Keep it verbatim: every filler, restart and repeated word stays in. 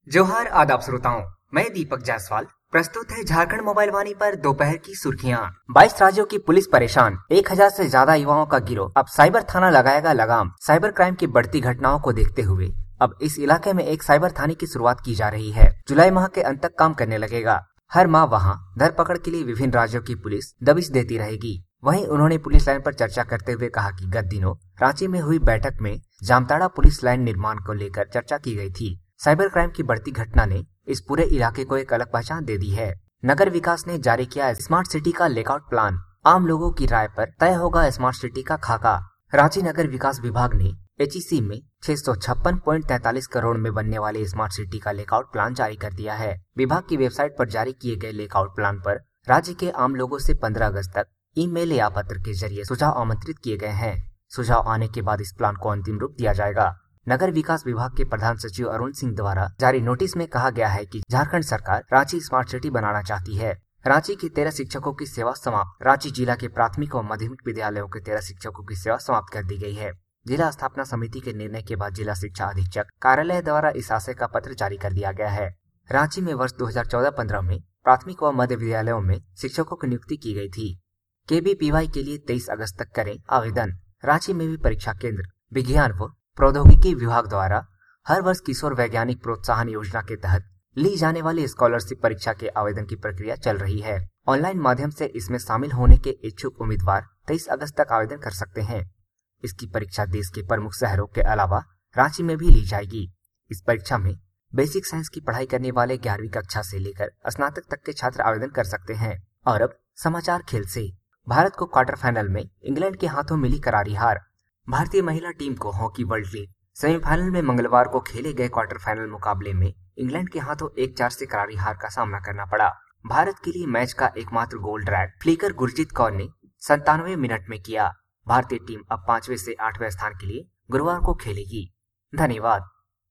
जोहार आदाब श्रोताओं, मैं दीपक जायसवाल। प्रस्तुत है झारखंड मोबाइल वाणी पर दोपहर की सुर्खियां। बाईस राज्यों की पुलिस परेशान, एक हजार से ज्यादा युवाओं का गिरोह। अब साइबर थाना लगाएगा लगाम। साइबर क्राइम की बढ़ती घटनाओं को देखते हुए अब इस इलाके में एक साइबर थाने की शुरुआत की जा रही है। जुलाई माह के अंत तक काम करने लगेगा। हर माह वहाँ धरपकड़ के लिए विभिन्न राज्यों की पुलिस दबिश देती रहेगी। वहीं उन्होंने पुलिस लाइन पर चर्चा करते हुए कहा कि गत दिनों रांची में हुई बैठक में जामताड़ा पुलिस लाइन निर्माण को लेकर चर्चा की गई थी। साइबर क्राइम की बढ़ती घटना ने इस पूरे इलाके को एक अलग पहचान दे दी है। नगर विकास ने जारी किया स्मार्ट सिटी का लेआउट प्लान। आम लोगों की राय पर तय होगा स्मार्ट सिटी का खाका। रांची नगर विकास विभाग ने एच ई सी में छह सौ छप्पन पॉइंट तैतालीस करोड़ में बनने वाले स्मार्ट सिटी का लेआउट प्लान जारी कर दिया है। विभाग की वेबसाइट पर जारी किए गए लेआउट प्लान पर राज्य के आम लोगों से पंद्रह अगस्त तक ईमेल या पत्र के जरिए सुझाव आमंत्रित किए गए हैं। सुझाव आने के बाद इस प्लान को अंतिम रूप दिया जाएगा। नगर विकास विभाग के प्रधान सचिव अरुण सिंह द्वारा जारी नोटिस में कहा गया है कि झारखंड सरकार रांची स्मार्ट सिटी बनाना चाहती है। रांची के तेरह शिक्षकों की सेवा समाप्त। रांची जिला के प्राथमिक और माध्यमिक विद्यालयों के तेरह शिक्षकों की सेवा समाप्त कर दी गई है। जिला स्थापना समिति के निर्णय के बाद जिला शिक्षा अधीक्षक कार्यालय द्वारा इस आशय का पत्र जारी कर दिया गया है। रांची में वर्ष दो हजार चौदह पंद्रह में प्राथमिक व मध्य विद्यालयों में शिक्षकों की नियुक्ति की गई थी। के बी पी वाई के लिए तेईस अगस्त तक करें आवेदन। रांची में भी परीक्षा केंद्र। विज्ञान व प्रौद्योगिकी विभाग द्वारा हर वर्ष किशोर वैज्ञानिक प्रोत्साहन योजना के तहत ली जाने वाली स्कॉलरशिप परीक्षा के आवेदन की प्रक्रिया चल रही है। ऑनलाइन माध्यम से इसमें शामिल होने के इच्छुक उम्मीदवार तेईस अगस्त तक आवेदन कर सकते हैं। इसकी परीक्षा देश के प्रमुख शहरों के अलावा रांची में भी ली जाएगी। इस परीक्षा में बेसिक साइंस की पढ़ाई करने वाले ग्यारहवीं कक्षा से लेकर स्नातक तक के छात्र आवेदन कर सकते हैं। और अब समाचार खेल से। भारत को क्वार्टर फाइनल में इंग्लैंड के हाथों मिली करारी हार। भारतीय महिला टीम को हॉकी वर्ल्ड लीग सेमीफाइनल में मंगलवार को खेले गए क्वार्टर फाइनल मुकाबले में इंग्लैंड के हाथों एक चार से करारी हार का सामना करना पड़ा। भारत के लिए मैच का एकमात्र goal drag flicker Gurjeet Kaur ने संतानवे मिनट में किया। भारतीय टीम अब पांचवें से आठवें स्थान के लिए गुरुवार को खेलेगी। धन्यवाद।